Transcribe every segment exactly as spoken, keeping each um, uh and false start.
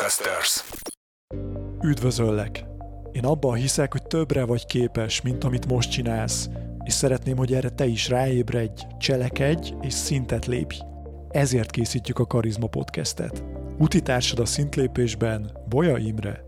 Podcasters. Üdvözöllek! Én abban hiszek, hogy többre vagy képes, mint amit most csinálsz, és szeretném, hogy erre te is ráébredj, cselekedj és szintet lépj. Ezért készítjük a Karizma Podcastet. Utitársad a szintlépésben Bolya Imre.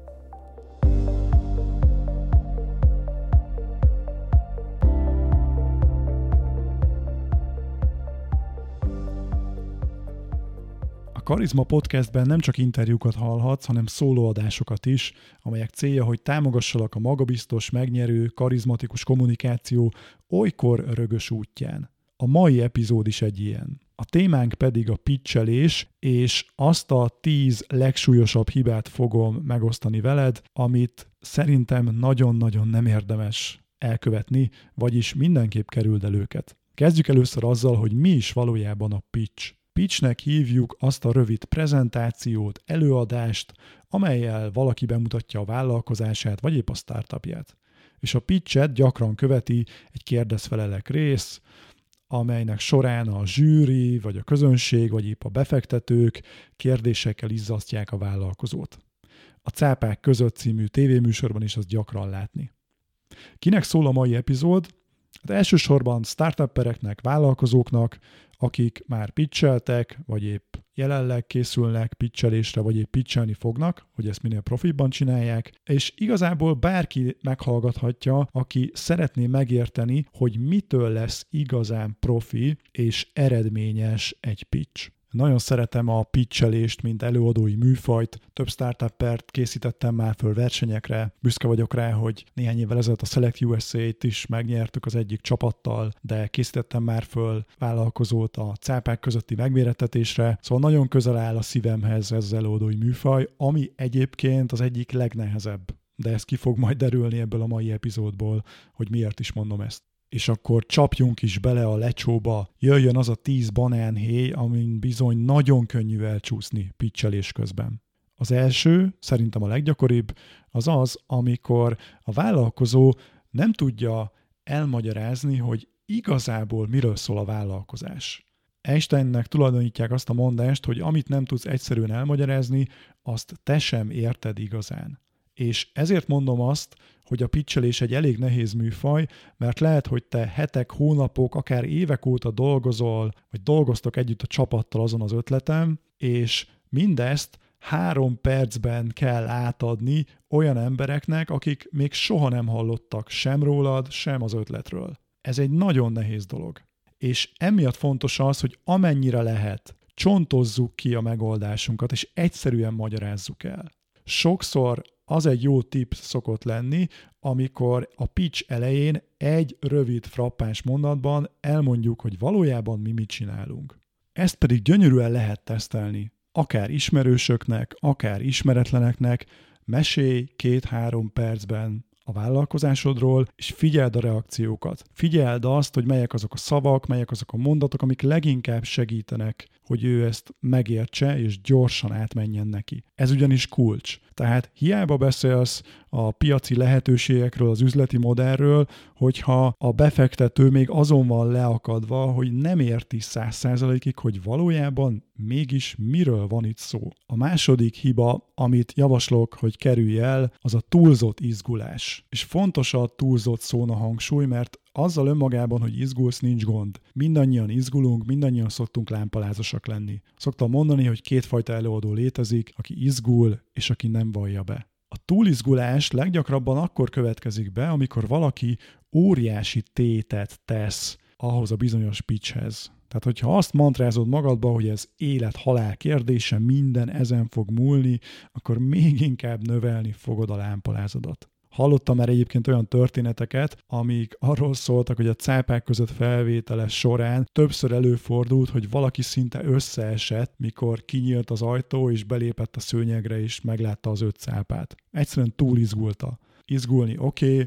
A Karizma Podcastben nem csak interjúkat hallhatsz, hanem szólóadásokat is, amelyek célja, hogy támogassalak a magabiztos, megnyerő, karizmatikus kommunikáció olykor rögös útján. A mai epizód is egy ilyen. A témánk pedig a pitchelés, és azt a tíz legsúlyosabb hibát fogom megosztani veled, amit szerintem nagyon-nagyon nem érdemes elkövetni, vagyis mindenképp kerüld el őket. Kezdjük először azzal, hogy mi is valójában a pitch. Pitchnek hívjuk azt a rövid prezentációt, előadást, amellyel valaki bemutatja a vállalkozását, vagy épp a startupját. És a pitchet gyakran követi egy kérdezfelelek rész, amelynek során a zsűri, vagy a közönség, vagy épp a befektetők kérdésekkel izzasztják a vállalkozót. A Cápák között című tévéműsorban is azt gyakran látni. Kinek szól a mai epizód? Hát elsősorban startuppereknek, vállalkozóknak, akik már pitcheltek, vagy épp jelenleg készülnek pitchelésre, vagy épp pitchelni fognak, hogy ezt minél profibban csinálják, és igazából bárki meghallgathatja, aki szeretné megérteni, hogy mitől lesz igazán profi és eredményes egy pitch. Nagyon szeretem a pitchelést, mint előadói műfajt. Több startuppert készítettem már föl versenyekre. Büszke vagyok rá, hogy néhány évvel ezelőtt a Select u es á-t is megnyertük az egyik csapattal, de készítettem már föl vállalkozót a Cápák közötti megmérettetésre. Szóval nagyon közel áll a szívemhez ez az előadói műfaj, ami egyébként az egyik legnehezebb. De ez ki fog majd derülni ebből a mai epizódból, hogy miért is mondom ezt. És akkor csapjunk is bele a lecsóba, jöjjön az a tíz banánhéj, amin bizony nagyon könnyű elcsúszni pitchelés közben. Az első, szerintem a leggyakoribb, az az, amikor a vállalkozó nem tudja elmagyarázni, hogy igazából miről szól a vállalkozás. Einsteinnek tulajdonítják azt a mondást, hogy amit nem tudsz egyszerűen elmagyarázni, azt te sem érted igazán. És ezért mondom azt, hogy a pitchelés egy elég nehéz műfaj, mert lehet, hogy te hetek, hónapok, akár évek óta dolgozol, vagy dolgoztok együtt a csapattal azon az ötletem, és mindezt három percben kell átadni olyan embereknek, akik még soha nem hallottak sem rólad, sem az ötletről. Ez egy nagyon nehéz dolog. És emiatt fontos az, hogy amennyire lehet, csontozzuk ki a megoldásunkat, és egyszerűen magyarázzuk el. Sokszor az egy jó tipp szokott lenni, amikor a pitch elején egy rövid frappáns mondatban elmondjuk, hogy valójában mi mit csinálunk. Ezt pedig gyönyörűen lehet tesztelni. Akár ismerősöknek, akár ismeretleneknek, mesélj két-három percben a vállalkozásodról, és figyeld a reakciókat. Figyeld azt, hogy melyek azok a szavak, melyek azok a mondatok, amik leginkább segítenek, hogy ő ezt megértse, és gyorsan átmenjen neki. Ez ugyanis kulcs. Tehát hiába beszélsz a piaci lehetőségekről, az üzleti modellről, hogyha a befektető még azon van leakadva, hogy nem érti száz százalékig, hogy valójában mégis miről van itt szó. A második hiba, amit javaslok, hogy kerülj el, az a túlzott izgulás. És fontos a túlzott szón a hangsúly, mert azzal önmagában, hogy izgulsz, nincs gond. Mindannyian izgulunk, mindannyian szoktunk lámpalázosak lenni. Szoktam mondani, hogy kétfajta előadó létezik, aki izgul, és aki nem vallja be. A túlizgulás leggyakrabban akkor következik be, amikor valaki óriási tétet tesz ahhoz a bizonyos pitchhez. Tehát, hogyha azt mantrázod magadba, hogy ez élet-halál kérdése, minden ezen fog múlni, akkor még inkább növelni fogod a lámpalázadat. Hallottam már egyébként olyan történeteket, amik arról szóltak, hogy a Cápák között felvétele során többször előfordult, hogy valaki szinte összeesett, mikor kinyílt az ajtó, és belépett a szőnyegre, és meglátta az öt cápát. Egyszerűen túl izgulta. Izgulni oké, okay,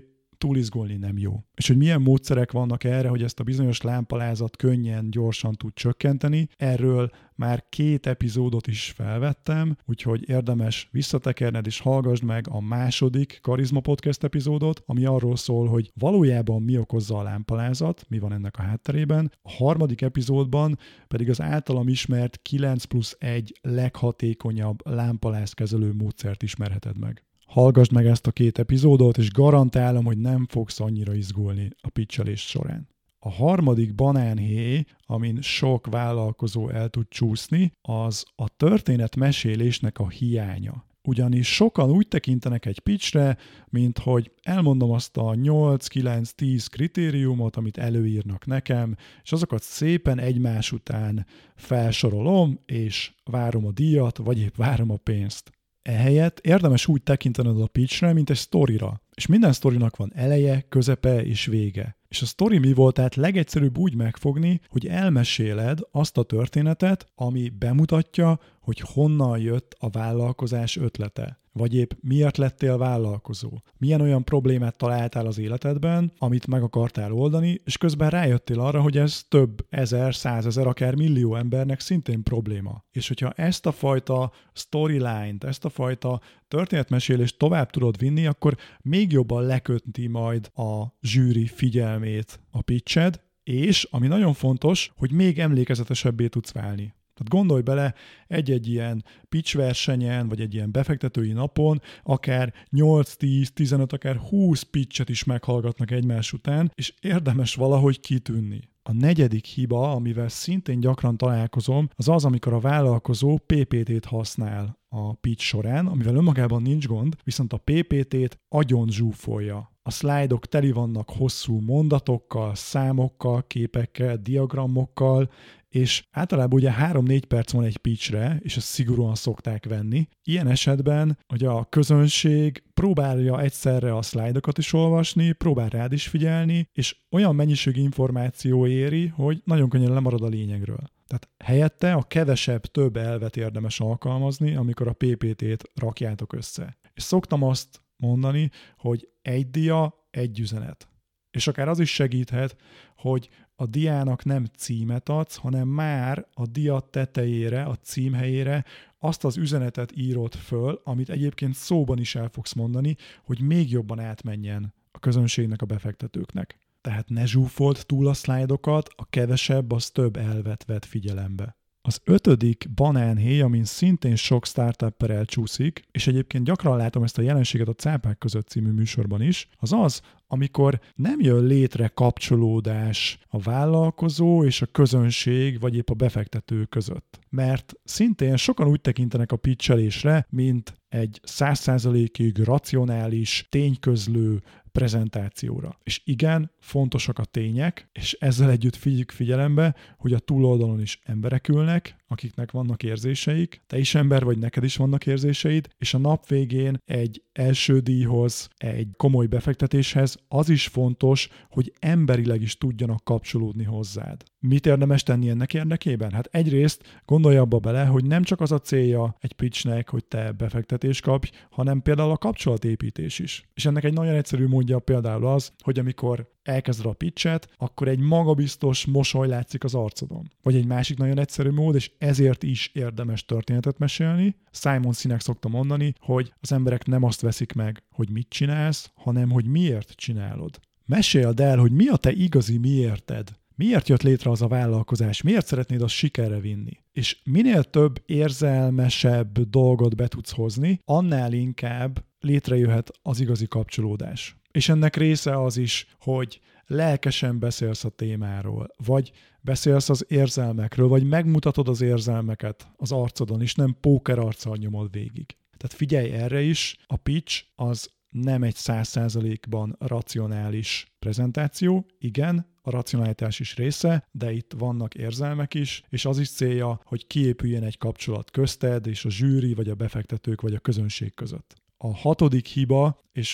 túlizgulni nem jó. És hogy milyen módszerek vannak erre, hogy ezt a bizonyos lámpalázat könnyen, gyorsan tud csökkenteni, erről már két epizódot is felvettem, úgyhogy érdemes visszatekerned és hallgassd meg a második Karizma Podcast epizódot, ami arról szól, hogy valójában mi okozza a lámpalázat, mi van ennek a hátterében. A harmadik epizódban pedig az általam ismert kilenc plusz egy leghatékonyabb lámpalázkezelő módszert ismerheted meg. Hallgassd meg ezt a két epizódot, és garantálom, hogy nem fogsz annyira izgulni a pitchelés során. A harmadik banánhéj, amin sok vállalkozó el tud csúszni, az a történetmesélésnek a hiánya. Ugyanis sokan úgy tekintenek egy pitchre, mint hogy elmondom azt a nyolc kilenc tíz kritériumot, amit előírnak nekem, és azokat szépen egymás után felsorolom, és várom a díjat, vagy épp várom a pénzt. Ehelyett érdemes úgy tekintened a pitchre, mint egy sztorira. És minden sztorinak van eleje, közepe és vége. És a sztori mi volt? Tehát legegyszerűbb úgy megfogni, hogy elmeséled azt a történetet, ami bemutatja, hogy honnan jött a vállalkozás ötlete. Vagy épp miért lettél vállalkozó. Milyen olyan problémát találtál az életedben, amit meg akartál oldani, és közben rájöttél arra, hogy ez több ezer, százezer, akár millió embernek szintén probléma. És hogyha ezt a fajta storyline-t, ezt a fajta történetmesélést tovább tudod vinni, akkor még jobban leköti majd a zsűri figyelmét a pitched, és ami nagyon fontos, hogy még emlékezetesebbé tudsz válni. Tehát gondolj bele, egy-egy ilyen pitch versenyen, vagy egy ilyen befektetői napon, akár nyolc, tíz, tizenöt, akár húsz pitchet is meghallgatnak egymás után, és érdemes valahogy kitűnni. A negyedik hiba, amivel szintén gyakran találkozom, az az, amikor a vállalkozó pé pé té-t használ a pitch során, amivel önmagában nincs gond, viszont a pé pé té-t agyon zsúfolja. A szlájdok teli vannak hosszú mondatokkal, számokkal, képekkel, diagramokkal, és általában ugye három-négy perc van egy pitchre, és ezt szigorúan szokták venni. Ilyen esetben ugye a közönség próbálja egyszerre a szlájdokat is olvasni, próbál rád is figyelni, és olyan mennyiségű információ éri, hogy nagyon könnyen lemarad a lényegről. Tehát helyette a kevesebb, több elvet érdemes alkalmazni, amikor a pé pé té-t rakjátok össze. És szoktam azt mondani, hogy egy dia, egy üzenet. És akár az is segíthet, hogy a diának nem címet adsz, hanem már a dia tetejére, a cím helyére azt az üzenetet írod föl, amit egyébként szóban is el fogsz mondani, hogy még jobban átmenjen a közönségnek, a befektetőknek. Tehát ne zsúfold túl a szlájdokat, a kevesebb az több elvet vett figyelembe. Az ötödik banánhéj, amin szintén sok startupper elcsúszik, és egyébként gyakran látom ezt a jelenséget a Cápák között című műsorban is, az az, amikor nem jön létre kapcsolódás a vállalkozó és a közönség, vagy épp a befektető között. Mert szintén sokan úgy tekintenek a pitchelésre, mint egy száz százalékig racionális, tényközlő prezentációra. És igen, fontosak a tények, és ezzel együtt vigyük figyelembe, hogy a túloldalon is emberek ülnek, akiknek vannak érzéseik, te is ember vagy, neked is vannak érzéseid, és a nap végén egy első díjhoz, egy komoly befektetéshez az is fontos, hogy emberileg is tudjanak kapcsolódni hozzád. Mit érdemes tenni ennek érdekében? Hát egyrészt gondolj abba bele, hogy nem csak az a célja egy pitchnek, hogy te befektetést kapj, hanem például a kapcsolatépítés is. És ennek egy nagyon egyszerű módja például az, hogy amikor elkezded a pitchet, akkor egy magabiztos mosoly látszik az arcodon. Vagy egy másik nagyon egyszerű mód, és ezért is érdemes történetet mesélni. Simon Sinek szokta mondani, hogy az emberek nem azt veszik meg, hogy mit csinálsz, hanem hogy miért csinálod. Meséld el, hogy mi a te igazi miérted. Miért jött létre az a vállalkozás? Miért szeretnéd azt sikerre vinni? És minél több érzelmesebb dolgot be tudsz hozni, annál inkább létrejöhet az igazi kapcsolódás. És ennek része az is, hogy lelkesen beszélsz a témáról, vagy beszélsz az érzelmekről, vagy megmutatod az érzelmeket az arcodon, és nem póker arccal nyomod végig. Tehát figyelj erre is, a pitch az nem egy száz százalékban racionális prezentáció, igen, a racionalitás is része, de itt vannak érzelmek is, és az is célja, hogy kiépüljen egy kapcsolat közted és a zsűri, vagy a befektetők, vagy a közönség között. A hatodik hiba, és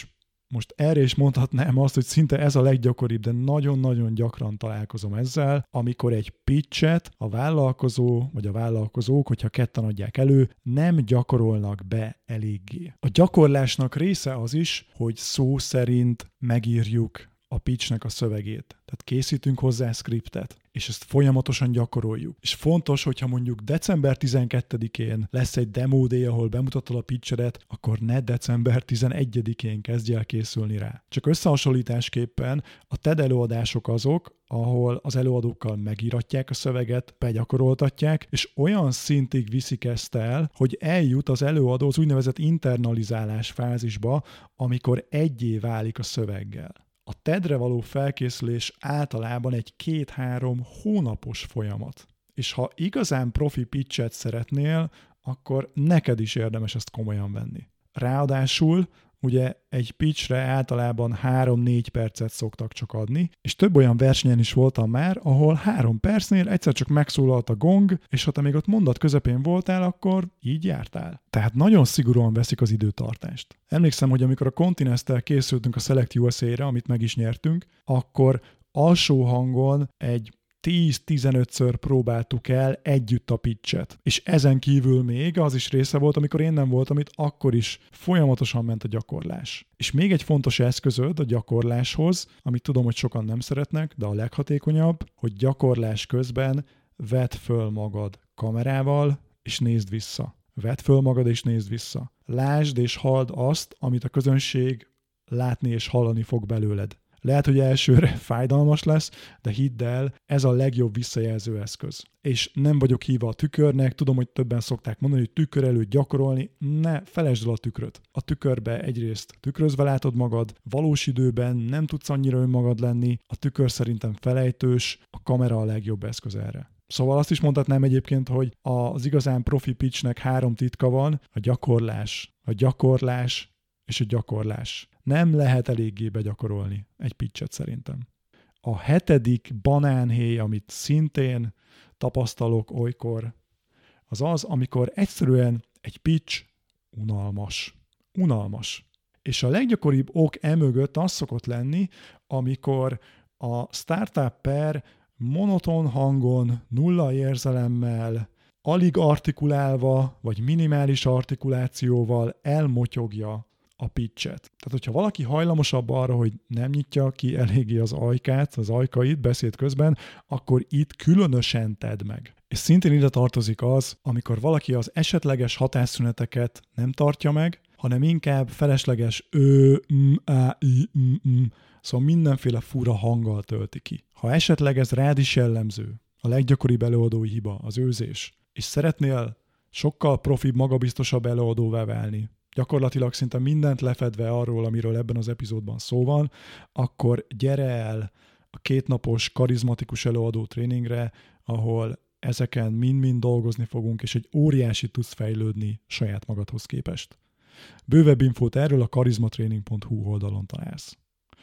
most erre is mondhatnám azt, hogy szinte ez a leggyakoribb, de nagyon-nagyon gyakran találkozom ezzel, amikor egy pitchet a vállalkozó vagy a vállalkozók, hogyha ketten adják elő, nem gyakorolnak be eléggé. A gyakorlásnak része az is, hogy szó szerint megírjuk a pitchnek a szövegét. Tehát készítünk hozzá skriptet, és ezt folyamatosan gyakoroljuk. És fontos, hogyha mondjuk december tizenkettedikén lesz egy demo day, ahol bemutatod a pitchedet, akkor ne december tizenegyedikén kezdj el készülni rá. Csak összehasonlításképpen a té e dé előadások azok, ahol az előadókkal megíratják a szöveget, begyakoroltatják, és olyan szintig viszik ezt el, hogy eljut az előadó az úgynevezett internalizálás fázisba, amikor egyé válik a szöveggel. A té e dé-re való felkészülés általában egy két-három hónapos folyamat. És ha igazán profi pitchet szeretnél, akkor neked is érdemes ezt komolyan venni. Ráadásul ugye egy pitchre általában három-négy percet szoktak csak adni, és több olyan versenyen is voltam már, ahol három percnél egyszer csak megszólalt a gong, és ha te még ott mondat közepén voltál, akkor így jártál. Tehát nagyon szigorúan veszik az időtartást. Emlékszem, hogy amikor a Continental készültünk a Select u es á-re, amit meg is nyertünk, akkor alsó hangon egy tíz-tizenötször próbáltuk el együtt a pitchet. És ezen kívül még az is része volt, amikor én nem voltam itt, akkor is folyamatosan ment a gyakorlás. És még egy fontos eszközöd a gyakorláshoz, amit tudom, hogy sokan nem szeretnek, de a leghatékonyabb, hogy gyakorlás közben vedd föl magad kamerával, és nézd vissza. Vedd föl magad, és nézd vissza. Lásd és halld azt, amit a közönség látni és hallani fog belőled. Lehet, hogy elsőre fájdalmas lesz, de hidd el, ez a legjobb visszajelző eszköz. És nem vagyok híva a tükörnek, tudom, hogy többen szokták mondani, hogy tükör előtt gyakorolni, ne felejtsd el a tükröt. A tükörbe egyrészt tükrözve látod magad, valós időben nem tudsz annyira önmagad lenni, a tükör szerintem felejtős, a kamera a legjobb eszköz erre. Szóval azt is mondhatnám egyébként, hogy az igazán profi pitchnek három titka van, a gyakorlás, a gyakorlás és a gyakorlás. Nem lehet eléggé begyakorolni egy pitchet szerintem. A hetedik banánhéj, amit szintén tapasztalok olykor, az az, amikor egyszerűen egy pitch unalmas. Unalmas. És a leggyakoribb ok emögött az szokott lenni, amikor a startupper monoton hangon, nulla érzelemmel, alig artikulálva, vagy minimális artikulációval elmotyogja a pitchet. Tehát, hogyha valaki hajlamosabb arra, hogy nem nyitja ki eléggé az ajkát, az ajkait beszéd közben, akkor itt különösen tedd meg. És szintén ide tartozik az, amikor valaki az esetleges hatásszüneteket nem tartja meg, hanem inkább felesleges ö, m, á, i, m, m, szóval mindenféle fura hanggal tölti ki. Ha esetleg ez rád is jellemző, a leggyakoribb előadói hiba, az őzés, és szeretnél sokkal profibb, magabiztosabb előadóvá válni, gyakorlatilag szinte mindent lefedve arról, amiről ebben az epizódban szó van, akkor gyere el a kétnapos karizmatikus előadó tréningre, ahol ezeken mind-mind dolgozni fogunk, és egy óriási tudsz fejlődni saját magadhoz képest. Bővebb infót erről a karizmatraining pont hu oldalon találsz.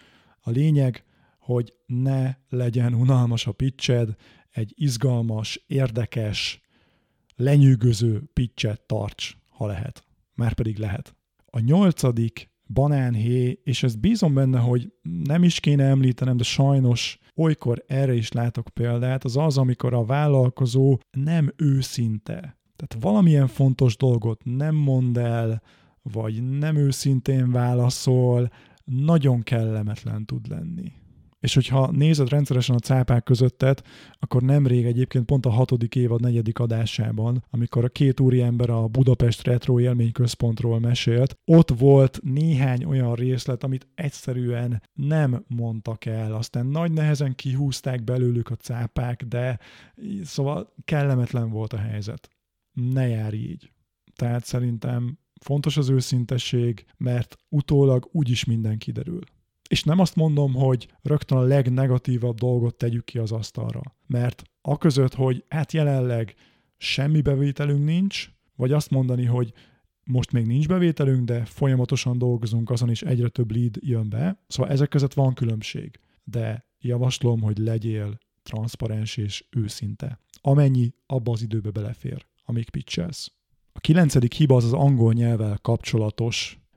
A lényeg, hogy ne legyen unalmas a pitched, egy izgalmas, érdekes, lenyűgöző pitchet tarts, ha lehet. Márpedig lehet. A nyolcadik banánhéj, és ezt bízom benne, hogy nem is kéne említenem, de sajnos olykor erre is látok példát, az az, amikor a vállalkozó nem őszinte. Tehát valamilyen fontos dolgot nem mond el, vagy nem őszintén válaszol, nagyon kellemetlen tud lenni. És hogyha nézed rendszeresen a cápák közöttet, akkor nemrég egyébként pont a hatodik évad negyedik adásában, amikor a két úriember a Budapest Retro Élményközpontról mesélt, ott volt néhány olyan részlet, amit egyszerűen nem mondtak el. Aztán nagy nehezen kihúzták belőlük a cápák, de szóval kellemetlen volt a helyzet. Ne járj így. Tehát szerintem fontos az őszintesség, mert utólag úgyis minden kiderül. És nem azt mondom, hogy rögtön a legnegatívabb dolgot tegyük ki az asztalra. Mert aközött, hogy hát jelenleg semmi bevételünk nincs, vagy azt mondani, hogy most még nincs bevételünk, de folyamatosan dolgozunk azon, is egyre több lead jön be. Szóval ezek között van különbség. De javaslom, hogy legyél transzparens és őszinte. Amennyi abba az időbe belefér, amíg pitchelsz. A kilencedik hiba az az angol nyelvvel kapcsolatos.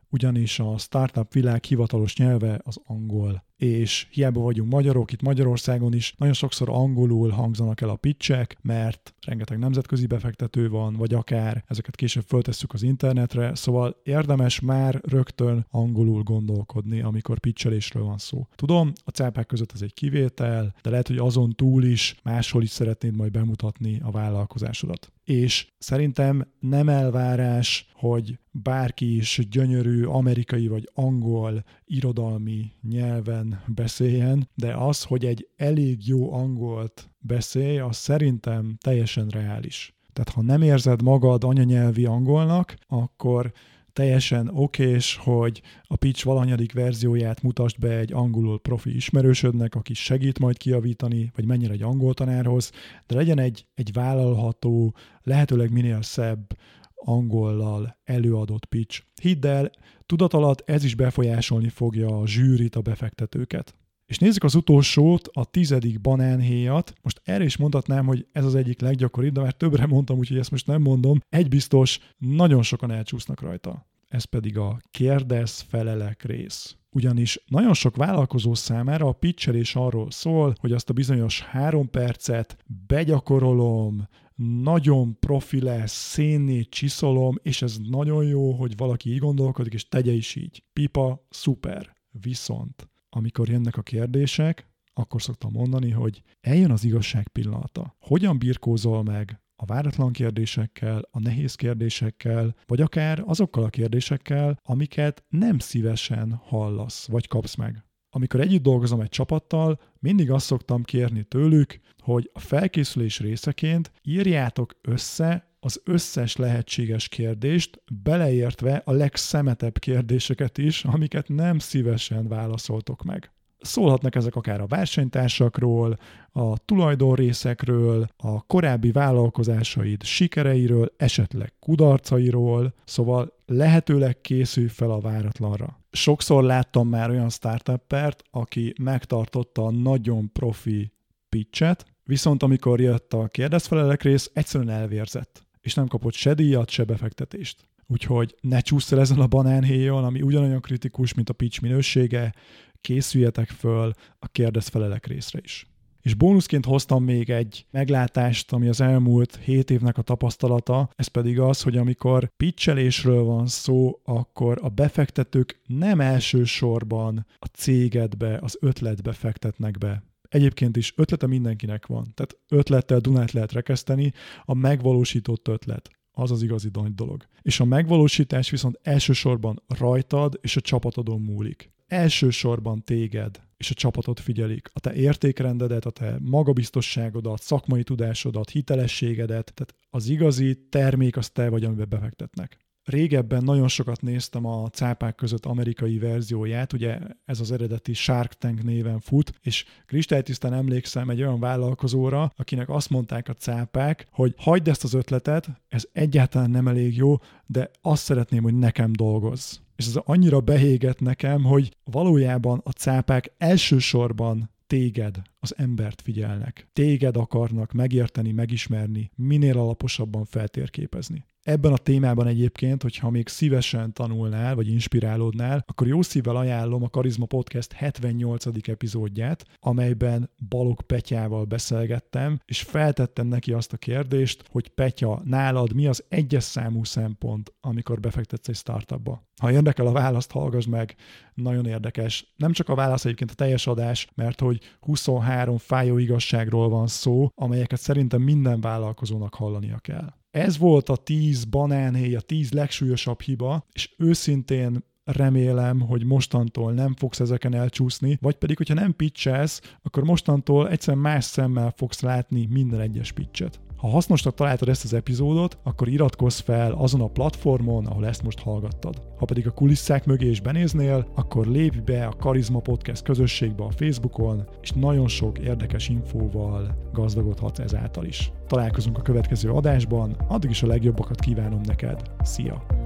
ugyanis a startup világ hivatalos nyelve az angol. És hiába vagyunk magyarok, itt Magyarországon is nagyon sokszor angolul hangzanak el a pitchek, mert rengeteg nemzetközi befektető van, vagy akár ezeket később föltesszük az internetre, szóval érdemes már rögtön angolul gondolkodni, amikor pitchelésről van szó. Tudom, a cápák között ez egy kivétel, de lehet, hogy azon túl is máshol is szeretnéd majd bemutatni a vállalkozásodat. És szerintem nem elvárás, hogy bárki is gyönyörű amerikai vagy angol irodalmi nyelven beszéljen, de az, hogy egy elég jó angolt beszélj, az szerintem teljesen reális. Tehát ha nem érzed magad anyanyelvi angolnak, akkor teljesen okés, hogy a pitch valahanyadik verzióját mutasd be egy angolul profi ismerősödnek, aki segít majd kijavítani, vagy menjen egy angol tanárhoz, de legyen egy, egy vállalható, lehetőleg minél szebb angollal előadott pitch. Hidd el, tudat alatt ez is befolyásolni fogja a zsűrit, a befektetőket. És nézzük az utolsót, a tizedik banánhéjat. Most erre is mondhatnám, hogy ez az egyik leggyakoribb, de már többre mondtam, úgyhogy ezt most nem mondom. Egy biztos, nagyon sokan elcsúsznak rajta. Ez pedig a kérdez-felelek rész. Ugyanis nagyon sok vállalkozó számára a pitchelés arról szól, hogy azt a bizonyos három percet begyakorolom, nagyon profi lesz, szénné csiszolom, és ez nagyon jó, hogy valaki így gondolkodik, és tegye is így. Pipa, szuper. Viszont amikor jönnek a kérdések, akkor szoktam mondani, hogy eljön az igazság pillanata. Hogyan birkózol meg a váratlan kérdésekkel, a nehéz kérdésekkel, vagy akár azokkal a kérdésekkel, amiket nem szívesen hallasz, vagy kapsz meg. Amikor együtt dolgozom egy csapattal, mindig azt szoktam kérni tőlük, hogy a felkészülés részeként írjátok össze az összes lehetséges kérdést, beleértve a legszemetebb kérdéseket is, amiket nem szívesen válaszoltok meg. Szólhatnak ezek akár a versenytársakról, a tulajdonrészekről, a korábbi vállalkozásaid sikereiről, esetleg kudarcairól, szóval lehetőleg készülj fel a váratlanra. Sokszor láttam már olyan startuppert, aki megtartotta a nagyon profi pitchet, viszont amikor jött a kérdezfelelek rész, egyszerűen elvérzett, és nem kapott se díjat, se befektetést. Úgyhogy ne csúszz el ezen a banánhéjon, ami ugyanolyan kritikus, mint a pitch minősége, készüljetek föl a kérdezfelelek részre is. És bónuszként hoztam még egy meglátást, ami az elmúlt hét évnek a tapasztalata, ez pedig az, hogy amikor pitchelésről van szó, akkor a befektetők nem elsősorban a cégedbe, az ötletbe fektetnek be. Egyébként is ötlete mindenkinek van, tehát ötlettel Dunát lehet rekeszteni, a megvalósított ötlet. Az az igazi nagy dolog. És a megvalósítás viszont elsősorban rajtad és a csapatodon múlik. Elsősorban téged és a csapatot figyelik. A te értékrendedet, a te magabiztosságodat, szakmai tudásodat, hitelességedet, tehát az igazi termék az te vagy, amiben befektetnek. Régebben nagyon sokat néztem a cápák között amerikai verzióját, ugye ez az eredeti Shark Tank néven fut, és kristálytisztán emlékszem egy olyan vállalkozóra, akinek azt mondták a cápák, hogy hagyd ezt az ötletet, ez egyáltalán nem elég jó, de azt szeretném, hogy nekem dolgozz. És ez annyira behégett nekem, hogy valójában a cápák elsősorban téged, az embert figyelnek. Téged akarnak megérteni, megismerni, minél alaposabban feltérképezni. Ebben a témában egyébként, hogyha még szívesen tanulnál, vagy inspirálódnál, akkor jó szívvel ajánlom a Karizma Podcast hetvennyolcadik epizódját, amelyben Balogh Petyával beszélgettem, és feltettem neki azt a kérdést, hogy Petya, nálad mi az egyes számú szempont, amikor befektetsz egy startupba? Ha érdekel a választ, hallgass meg, nagyon érdekes. Nem csak a válasz, egyébként a teljes adás, mert hogy huszonhárom fájó igazságról van szó, amelyeket szerintem minden vállalkozónak hallania kell. Ez volt a tíz banánhéj, a tíz legsúlyosabb hiba, és őszintén remélem, hogy mostantól nem fogsz ezeken elcsúszni, vagy pedig, hogyha nem pitchelsz, akkor mostantól egyszerűen más szemmel fogsz látni minden egyes pitchet. Ha hasznosnak találtad ezt az epizódot, akkor iratkozz fel azon a platformon, ahol ezt most hallgattad. Ha pedig a kulisszák mögé is benéznél, akkor lépj be a Karizma Podcast közösségbe a Facebookon, és nagyon sok érdekes infóval gazdagodhatsz ezáltal is. Találkozunk a következő adásban, addig is a legjobbakat kívánom neked. Szia!